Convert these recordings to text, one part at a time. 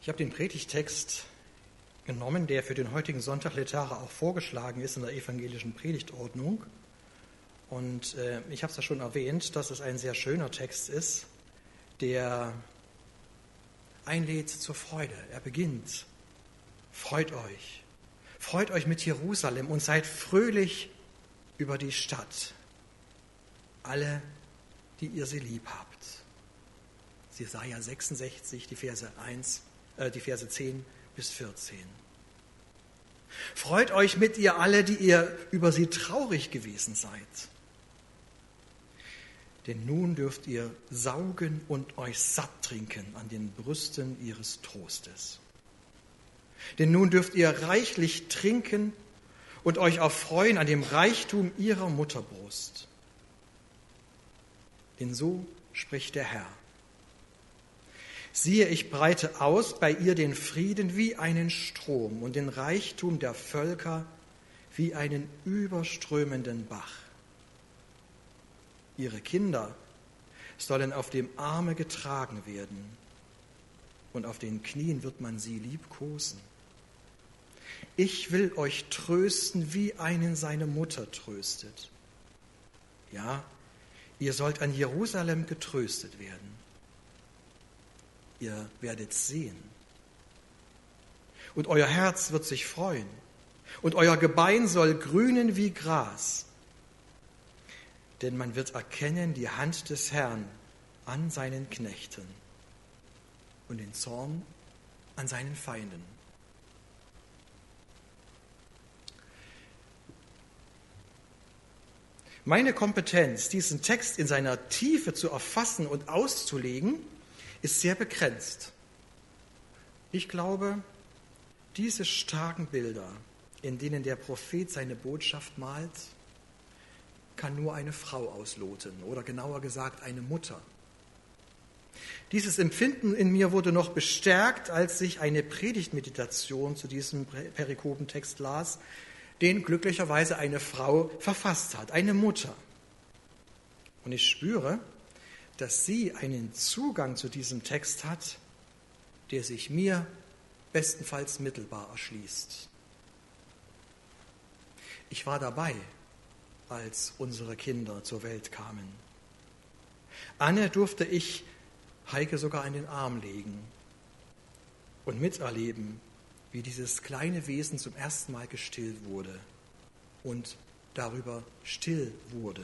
Ich habe den Predigtext genommen, der für den heutigen Sonntag Letare auch vorgeschlagen ist in der evangelischen Predigtordnung. Und ich habe es ja schon erwähnt, dass es ein sehr schöner Text ist, der einlädt zur Freude. Er beginnt: Freut euch mit Jerusalem und seid fröhlich über die Stadt, alle, die ihr sie lieb habt. Jesaja 66, die Verse 10 bis 14. Freut euch mit ihr alle, die ihr über sie traurig gewesen seid. Denn nun dürft ihr saugen und euch satt trinken an den Brüsten ihres Trostes. Denn nun dürft ihr reichlich trinken und euch erfreuen an dem Reichtum ihrer Mutterbrust. Denn so spricht der Herr: Siehe, ich breite aus bei ihr den Frieden wie einen Strom und den Reichtum der Völker wie einen überströmenden Bach. Ihre Kinder sollen auf dem Arme getragen werden, und auf den Knien wird man sie liebkosen. Ich will euch trösten, wie einen seine Mutter tröstet. Ja, ihr sollt an Jerusalem getröstet werden. Ihr werdet sehen. Und euer Herz wird sich freuen, und euer Gebein soll grünen wie Gras. Denn man wird erkennen die Hand des Herrn an seinen Knechten und den Zorn an seinen Feinden. Meine Kompetenz, diesen Text in seiner Tiefe zu erfassen und auszulegen, ist sehr begrenzt. Ich glaube, diese starken Bilder, in denen der Prophet seine Botschaft malt, kann nur eine Frau ausloten, oder genauer gesagt eine Mutter. Dieses Empfinden in mir wurde noch bestärkt, als ich eine Predigtmeditation zu diesem Perikopentext las, den glücklicherweise eine Frau verfasst hat, eine Mutter. Und ich spüre, dass sie einen Zugang zu diesem Text hat, der sich mir bestenfalls mittelbar erschließt. Ich war dabei, als unsere Kinder zur Welt kamen. Anne durfte ich Heike sogar in den Arm legen und miterleben, wie dieses kleine Wesen zum ersten Mal gestillt wurde und darüber still wurde.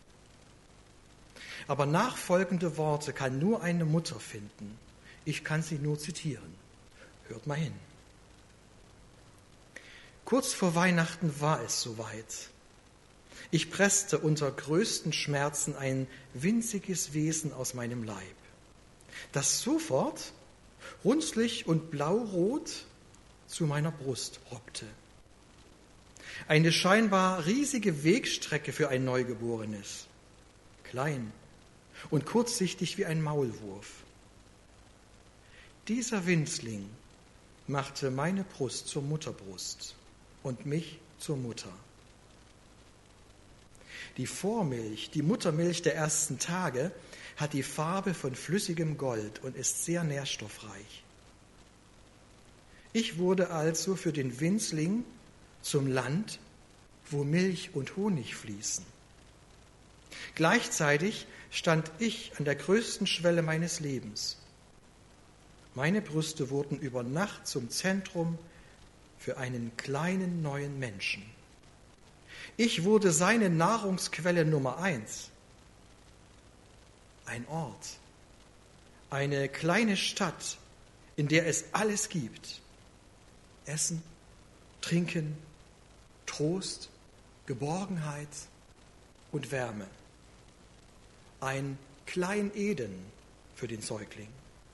Aber nachfolgende Worte kann nur eine Mutter finden. Ich kann sie nur zitieren. Hört mal hin. Kurz vor Weihnachten war es soweit. Ich presste unter größten Schmerzen ein winziges Wesen aus meinem Leib, das sofort runzlig und blaurot zu meiner Brust hockte. Eine scheinbar riesige Wegstrecke für ein Neugeborenes, klein und kurzsichtig wie ein Maulwurf. Dieser Winzling machte meine Brust zur Mutterbrust und mich zur Mutter. Die Vormilch, die Muttermilch der ersten Tage, hat die Farbe von flüssigem Gold und ist sehr nährstoffreich. Ich wurde also für den Winzling zum Land, wo Milch und Honig fließen. Gleichzeitig stand ich an der größten Schwelle meines Lebens. Meine Brüste wurden über Nacht zum Zentrum für einen kleinen neuen Menschen. Ich wurde seine Nahrungsquelle Nummer 1. Ein Ort, eine kleine Stadt, in der es alles gibt. Essen, Trinken, Trost, Geborgenheit und Wärme. Ein Klein-Eden für den Säugling.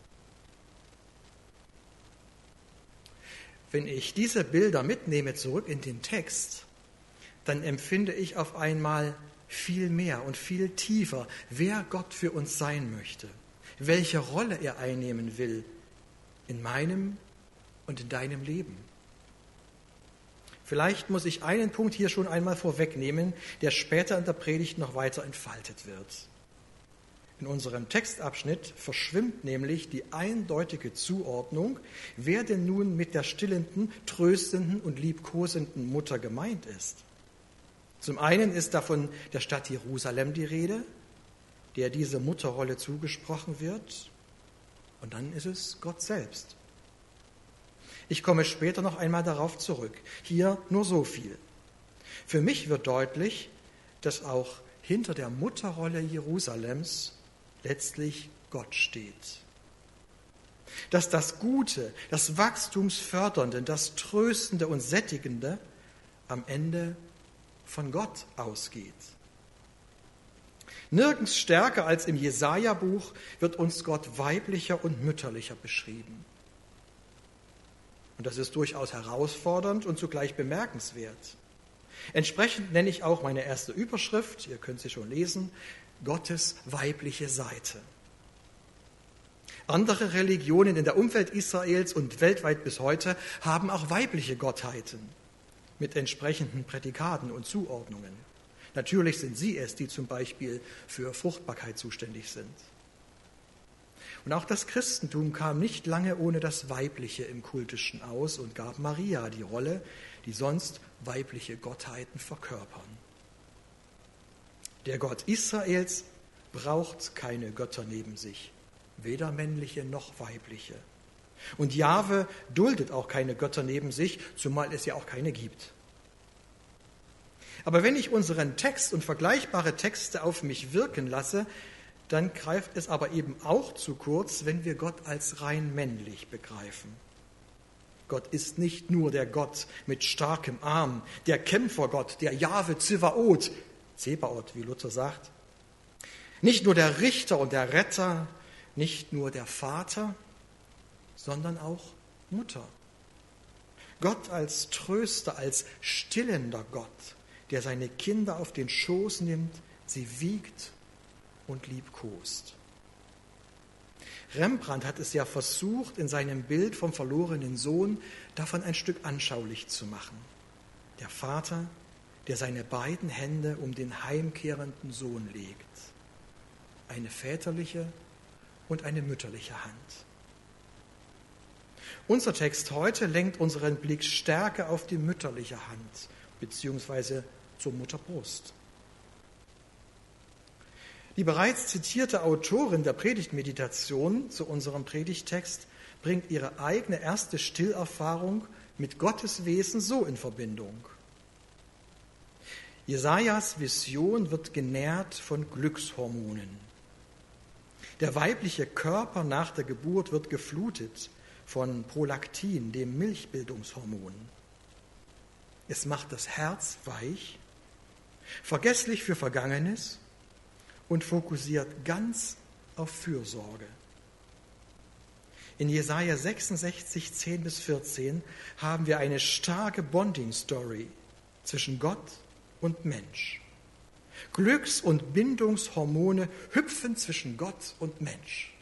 Wenn ich diese Bilder mitnehme zurück in den Text, dann empfinde ich auf einmal viel mehr und viel tiefer, wer Gott für uns sein möchte, welche Rolle er einnehmen will in meinem und in deinem Leben. Vielleicht muss ich einen Punkt hier schon einmal vorwegnehmen, der später in der Predigt noch weiter entfaltet wird. In unserem Textabschnitt verschwimmt nämlich die eindeutige Zuordnung, wer denn nun mit der stillenden, tröstenden und liebkosenden Mutter gemeint ist. Zum einen ist da von der Stadt Jerusalem die Rede, der diese Mutterrolle zugesprochen wird, und dann ist es Gott selbst. Ich komme später noch einmal darauf zurück. Hier nur so viel. Für mich wird deutlich, dass auch hinter der Mutterrolle Jerusalems letztlich Gott steht. Dass das Gute, das Wachstumsfördernde, das Tröstende und Sättigende am Ende von Gott ausgeht. Nirgends stärker als im Jesaja-Buch wird uns Gott weiblicher und mütterlicher beschrieben. Und das ist durchaus herausfordernd und zugleich bemerkenswert. Entsprechend nenne ich auch meine erste Überschrift, ihr könnt sie schon lesen, Gottes weibliche Seite. Andere Religionen in der Umwelt Israels und weltweit bis heute haben auch weibliche Gottheiten mit entsprechenden Prädikaten und Zuordnungen. Natürlich sind sie es, die zum Beispiel für Fruchtbarkeit zuständig sind. Und auch das Christentum kam nicht lange ohne das Weibliche im Kultischen aus und gab Maria die Rolle, die sonst weibliche Gottheiten verkörpern. Der Gott Israels braucht keine Götter neben sich, weder männliche noch weibliche. Und Jahwe duldet auch keine Götter neben sich, zumal es ja auch keine gibt. Aber wenn ich unseren Text und vergleichbare Texte auf mich wirken lasse, dann greift es aber eben auch zu kurz, wenn wir Gott als rein männlich begreifen. Gott ist nicht nur der Gott mit starkem Arm, der Kämpfergott, der Jahwe Zebaoth, wie Luther sagt. Nicht nur der Richter und der Retter, nicht nur der Vater, sondern auch Mutter. Gott als Tröster, als stillender Gott, der seine Kinder auf den Schoß nimmt, sie wiegt und liebkost. Rembrandt hat es ja versucht, in seinem Bild vom verlorenen Sohn davon ein Stück anschaulich zu machen. Der Vater, der seine beiden Hände um den heimkehrenden Sohn legt. Eine väterliche und eine mütterliche Hand. Unser Text heute lenkt unseren Blick stärker auf die mütterliche Hand, beziehungsweise zur Mutterbrust. Die bereits zitierte Autorin der Predigtmeditation zu unserem Predigttext bringt ihre eigene erste Stillerfahrung mit Gottes Wesen so in Verbindung. Jesajas Vision wird genährt von Glückshormonen. Der weibliche Körper nach der Geburt wird geflutet von Prolaktin, dem Milchbildungshormon. Es macht das Herz weich, vergesslich für Vergangenes und fokussiert ganz auf Fürsorge. In Jesaja 66, 10-14 haben wir eine starke Bonding-Story zwischen Gott und Mensch. Glücks- und Bindungshormone hüpfen zwischen Gott und Mensch.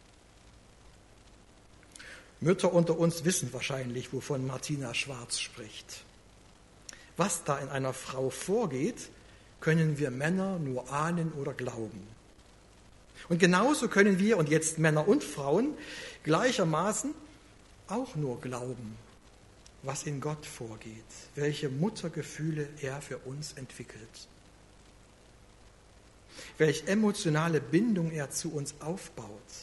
Mütter unter uns wissen wahrscheinlich, wovon Martina Schwarz spricht. Was da in einer Frau vorgeht, können wir Männer nur ahnen oder glauben. Und genauso können wir, und jetzt Männer und Frauen, gleichermaßen auch nur glauben, was in Gott vorgeht, welche Muttergefühle er für uns entwickelt, welche emotionale Bindung er zu uns aufbaut.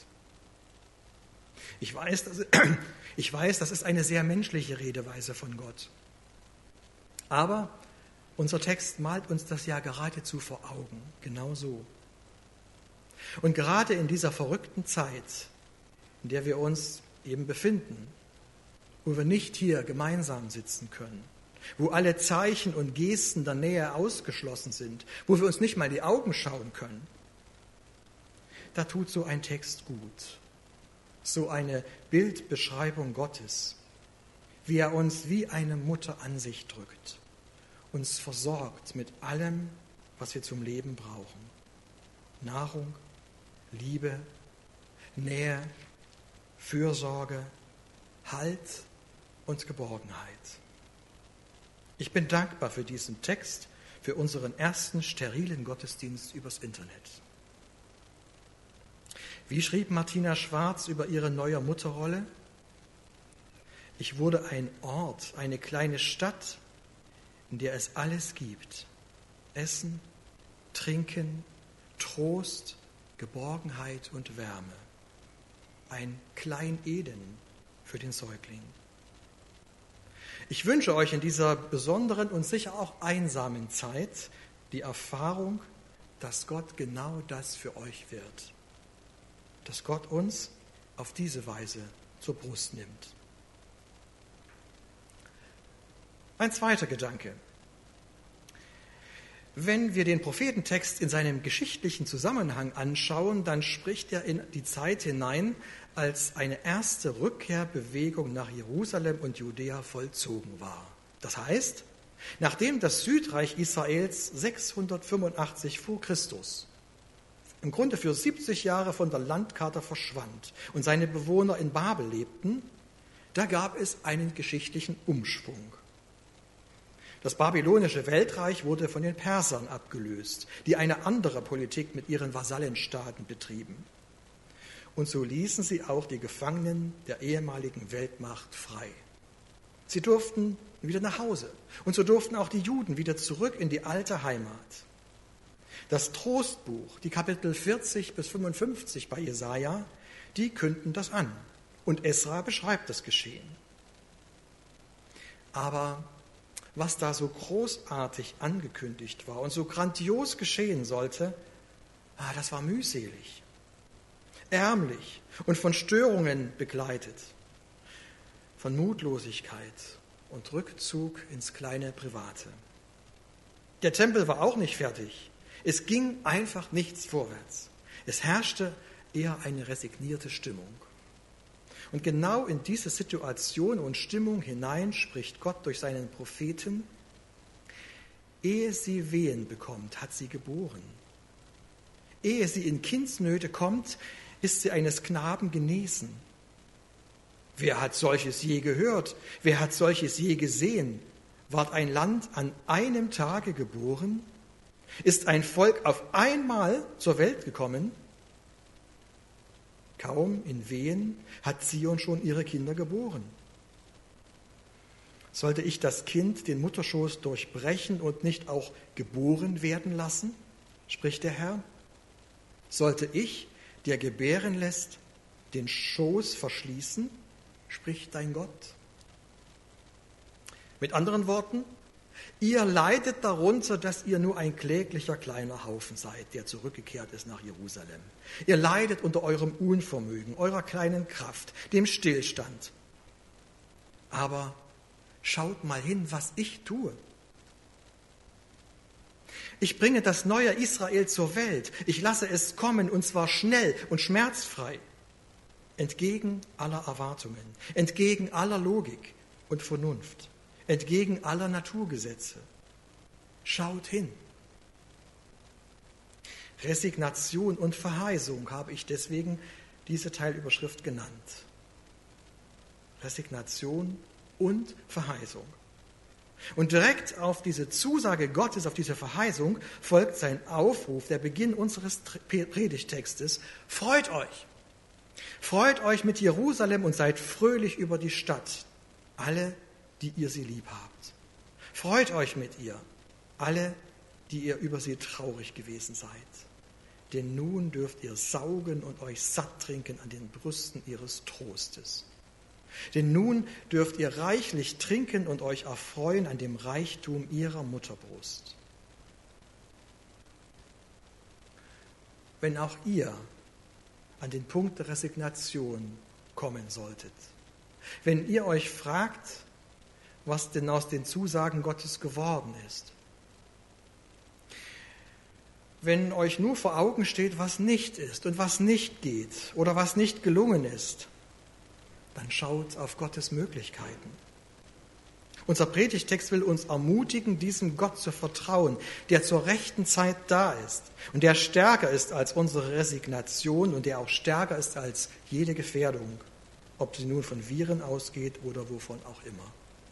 Ich weiß, das ist eine sehr menschliche Redeweise von Gott. Aber unser Text malt uns das ja geradezu vor Augen, genau so. Und gerade in dieser verrückten Zeit, in der wir uns eben befinden, wo wir nicht hier gemeinsam sitzen können, wo alle Zeichen und Gesten der Nähe ausgeschlossen sind, wo wir uns nicht mal in die Augen schauen können, da tut so ein Text gut, so eine Bildbeschreibung Gottes, wie er uns wie eine Mutter an sich drückt, uns versorgt mit allem, was wir zum Leben brauchen. Nahrung, Liebe, Nähe, Fürsorge, Halt und Geborgenheit. Ich bin dankbar für diesen Text, für unseren ersten sterilen Gottesdienst übers Internet. Wie schrieb Martina Schwarz über ihre neue Mutterrolle? Ich wurde ein Ort, eine kleine Stadt, in der es alles gibt. Essen, Trinken, Trost, Geborgenheit und Wärme. Ein Klein-Eden für den Säugling. Ich wünsche euch in dieser besonderen und sicher auch einsamen Zeit die Erfahrung, dass Gott genau das für euch wird. Dass Gott uns auf diese Weise zur Brust nimmt. Ein zweiter Gedanke. Wenn wir den Prophetentext in seinem geschichtlichen Zusammenhang anschauen, dann spricht er in die Zeit hinein, als eine erste Rückkehrbewegung nach Jerusalem und Judäa vollzogen war. Das heißt, nachdem das Südreich Israels 685 vor Christus im Grunde für 70 Jahre von der Landkarte verschwand und seine Bewohner in Babel lebten, da gab es einen geschichtlichen Umschwung. Das babylonische Weltreich wurde von den Persern abgelöst, die eine andere Politik mit ihren Vasallenstaaten betrieben. Und so ließen sie auch die Gefangenen der ehemaligen Weltmacht frei. Sie durften wieder nach Hause und so durften auch die Juden wieder zurück in die alte Heimat. Das Trostbuch, die Kapitel 40 bis 55 bei Jesaja, die künden das an und Esra beschreibt das Geschehen. Aber was da so großartig angekündigt war und so grandios geschehen sollte, das war mühselig, ärmlich und von Störungen begleitet, von Mutlosigkeit und Rückzug ins kleine Private. Der Tempel war auch nicht fertig. Es ging einfach nichts vorwärts. Es herrschte eher eine resignierte Stimmung. Und genau in diese Situation und Stimmung hinein spricht Gott durch seinen Propheten: Ehe sie Wehen bekommt, hat sie geboren. Ehe sie in Kindsnöte kommt, ist sie eines Knaben genesen. Wer hat solches je gehört? Wer hat solches je gesehen? Ward ein Land an einem Tage geboren? Ist ein Volk auf einmal zur Welt gekommen? Kaum in Wehen hat Zion schon ihre Kinder geboren. Sollte ich das Kind den Mutterschoß durchbrechen und nicht auch geboren werden lassen, spricht der Herr? Sollte ich, der gebären lässt, den Schoß verschließen, spricht dein Gott? Mit anderen Worten, ihr leidet darunter, dass ihr nur ein kläglicher kleiner Haufen seid, der zurückgekehrt ist nach Jerusalem. Ihr leidet unter eurem Unvermögen, eurer kleinen Kraft, dem Stillstand. Aber schaut mal hin, was ich tue. Ich bringe das neue Israel zur Welt. Ich lasse es kommen, und zwar schnell und schmerzfrei. Entgegen aller Erwartungen, entgegen aller Logik und Vernunft. Entgegen aller Naturgesetze. Schaut hin. Resignation und Verheißung habe ich deswegen diese Teilüberschrift genannt. Resignation und Verheißung. Und direkt auf diese Zusage Gottes, auf diese Verheißung, folgt sein Aufruf, der Beginn unseres Predigtextes. Freut euch! Freut euch mit Jerusalem und seid fröhlich über die Stadt, alle, die ihr sie lieb habt. Freut euch mit ihr, alle, die ihr über sie traurig gewesen seid. Denn nun dürft ihr saugen und euch satt trinken an den Brüsten ihres Trostes. Denn nun dürft ihr reichlich trinken und euch erfreuen an dem Reichtum ihrer Mutterbrust. Wenn auch ihr an den Punkt der Resignation kommen solltet, wenn ihr euch fragt, was denn aus den Zusagen Gottes geworden ist, wenn euch nur vor Augen steht, was nicht ist und was nicht geht oder was nicht gelungen ist, dann schaut auf Gottes Möglichkeiten. Unser Predigtext will uns ermutigen, diesem Gott zu vertrauen, der zur rechten Zeit da ist und der stärker ist als unsere Resignation und der auch stärker ist als jede Gefährdung, ob sie nun von Viren ausgeht oder wovon auch immer.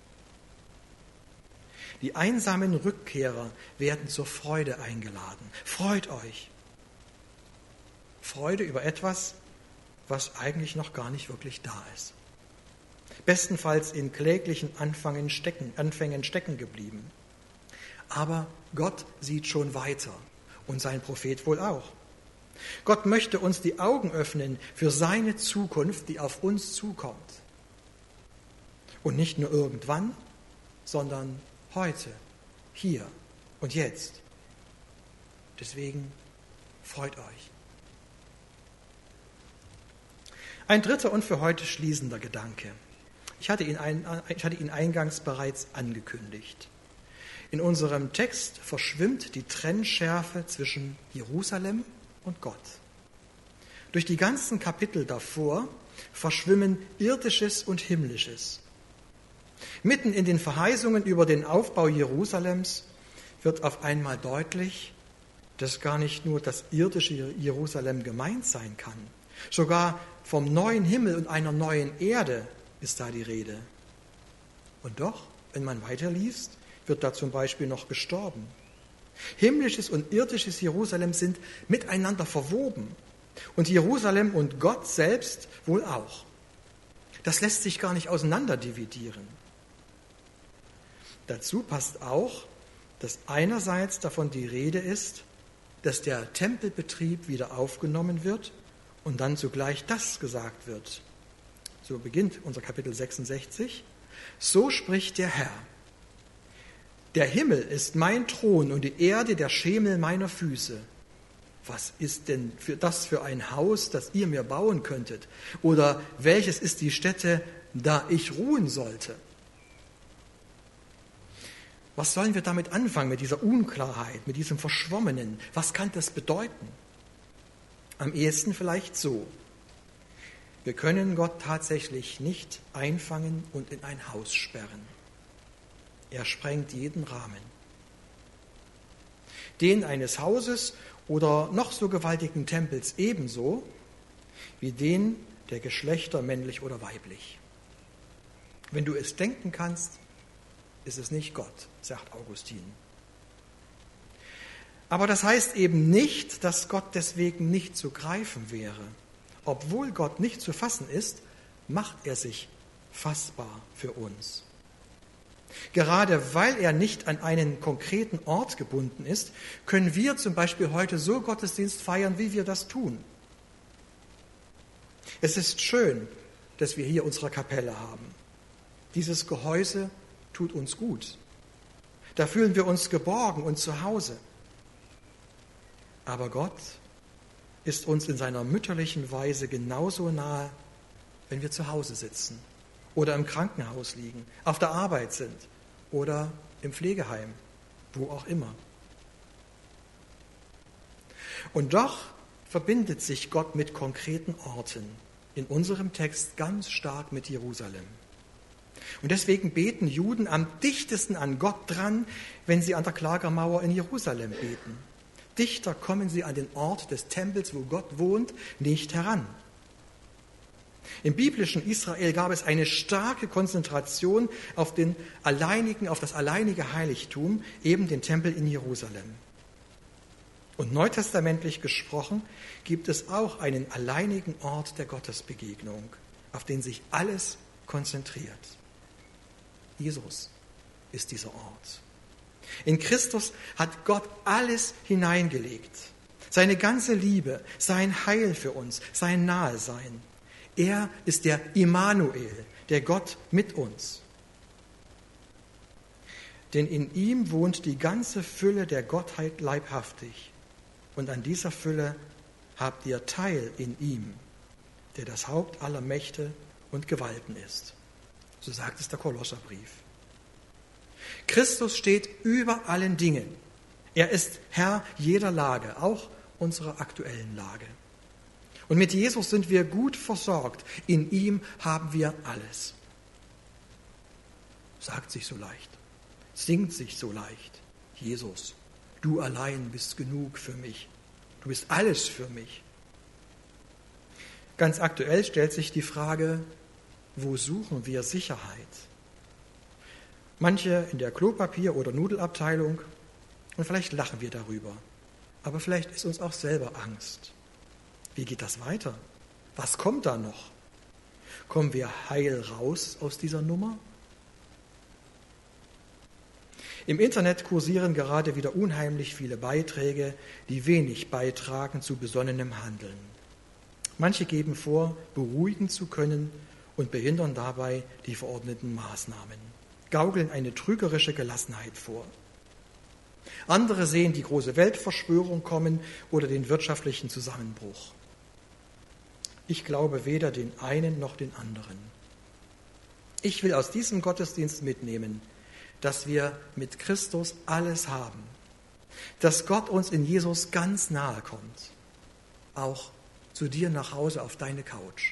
Die einsamen Rückkehrer werden zur Freude eingeladen. Freut euch. Freude über etwas, was eigentlich noch gar nicht wirklich da ist. Bestenfalls in kläglichen Anfängen stecken geblieben. Aber Gott sieht schon weiter und sein Prophet wohl auch. Gott möchte uns die Augen öffnen für seine Zukunft, die auf uns zukommt. Und nicht nur irgendwann, sondern heute, hier und jetzt. Deswegen freut euch. Ein dritter und für heute schließender Gedanke. Ich hatte ihn eingangs bereits angekündigt. In unserem Text verschwimmt die Trennschärfe zwischen Jerusalem und Gott. Durch die ganzen Kapitel davor verschwimmen Irdisches und Himmlisches. Mitten in den Verheißungen über den Aufbau Jerusalems wird auf einmal deutlich, dass gar nicht nur das irdische Jerusalem gemeint sein kann. Sogar vom neuen Himmel und einer neuen Erde ist da die Rede. Und doch, wenn man weiterliest, wird da zum Beispiel noch gestorben. Himmlisches und irdisches Jerusalem sind miteinander verwoben. Und Jerusalem und Gott selbst wohl auch. Das lässt sich gar nicht auseinanderdividieren. Dazu passt auch, dass einerseits davon die Rede ist, dass der Tempelbetrieb wieder aufgenommen wird und dann zugleich das gesagt wird. So beginnt unser Kapitel 66. So spricht der Herr. Der Himmel ist mein Thron und die Erde der Schemel meiner Füße. Was ist denn das für ein Haus, das ihr mir bauen könntet? Oder welches ist die Stätte, da ich ruhen sollte? Was sollen wir damit anfangen, mit dieser Unklarheit, mit diesem Verschwommenen? Was kann das bedeuten? Am ehesten vielleicht so. Wir können Gott tatsächlich nicht einfangen und in ein Haus sperren. Er sprengt jeden Rahmen. Den eines Hauses oder noch so gewaltigen Tempels ebenso wie den der Geschlechter männlich oder weiblich. Wenn du es denken kannst, ist es nicht Gott, sagt Augustin. Aber das heißt eben nicht, dass Gott deswegen nicht zu greifen wäre. Obwohl Gott nicht zu fassen ist, macht er sich fassbar für uns. Gerade weil er nicht an einen konkreten Ort gebunden ist, können wir zum Beispiel heute so Gottesdienst feiern, wie wir das tun. Es ist schön, dass wir hier unsere Kapelle haben. Dieses Gehäuse tut uns gut. Da fühlen wir uns geborgen und zu Hause. Aber Gott ist uns in seiner mütterlichen Weise genauso nahe, wenn wir zu Hause sitzen oder im Krankenhaus liegen, auf der Arbeit sind oder im Pflegeheim, wo auch immer. Und doch verbindet sich Gott mit konkreten Orten, in unserem Text ganz stark mit Jerusalem. Und deswegen beten Juden am dichtesten an Gott dran, wenn sie an der Klagermauer in Jerusalem beten. Dichter kommen sie an den Ort des Tempels, wo Gott wohnt, nicht heran. Im biblischen Israel gab es eine starke Konzentration auf das alleinige Heiligtum, eben den Tempel in Jerusalem. Und neutestamentlich gesprochen gibt es auch einen alleinigen Ort der Gottesbegegnung, auf den sich alles konzentriert. Jesus ist dieser Ort. In Christus hat Gott alles hineingelegt. Seine ganze Liebe, sein Heil für uns, sein Nahesein. Er ist der Immanuel, der Gott mit uns. Denn in ihm wohnt die ganze Fülle der Gottheit leibhaftig. Und an dieser Fülle habt ihr Teil in ihm, der das Haupt aller Mächte und Gewalten ist. So sagt es der Kolosserbrief. Christus steht über allen Dingen. Er ist Herr jeder Lage, auch unserer aktuellen Lage. Und mit Jesus sind wir gut versorgt. In ihm haben wir alles. Sagt sich so leicht, singt sich so leicht. Jesus, du allein bist genug für mich. Du bist alles für mich. Ganz aktuell stellt sich die Frage, wo suchen wir Sicherheit? Manche in der Klopapier- oder Nudelabteilung, und vielleicht lachen wir darüber. Aber vielleicht ist uns auch selber Angst. Wie geht das weiter? Was kommt da noch? Kommen wir heil raus aus dieser Nummer? Im Internet kursieren gerade wieder unheimlich viele Beiträge, die wenig beitragen zu besonnenem Handeln. Manche geben vor, beruhigen zu können und behindern dabei die verordneten Maßnahmen, gaukeln eine trügerische Gelassenheit vor. Andere sehen die große Weltverschwörung kommen oder den wirtschaftlichen Zusammenbruch. Ich glaube weder den einen noch den anderen. Ich will aus diesem Gottesdienst mitnehmen, dass wir mit Christus alles haben, dass Gott uns in Jesus ganz nahe kommt, auch zu dir nach Hause auf deine Couch.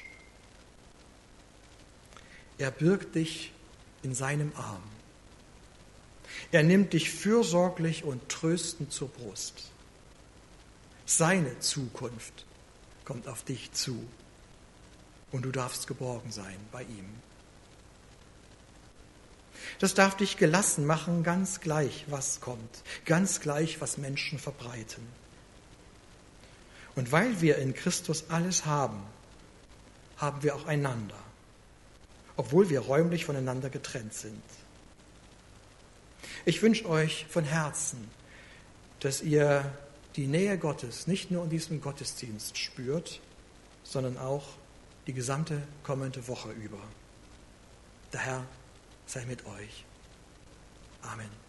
Er birgt dich in seinem Arm. Er nimmt dich fürsorglich und tröstend zur Brust. Seine Zukunft kommt auf dich zu und du darfst geborgen sein bei ihm. Das darf dich gelassen machen, ganz gleich, was kommt, ganz gleich, was Menschen verbreiten. Und weil wir in Christus alles haben, haben wir auch einander, obwohl wir räumlich voneinander getrennt sind. Ich wünsche euch von Herzen, dass ihr die Nähe Gottes nicht nur in diesem Gottesdienst spürt, sondern auch die gesamte kommende Woche über. Der Herr sei mit euch. Amen.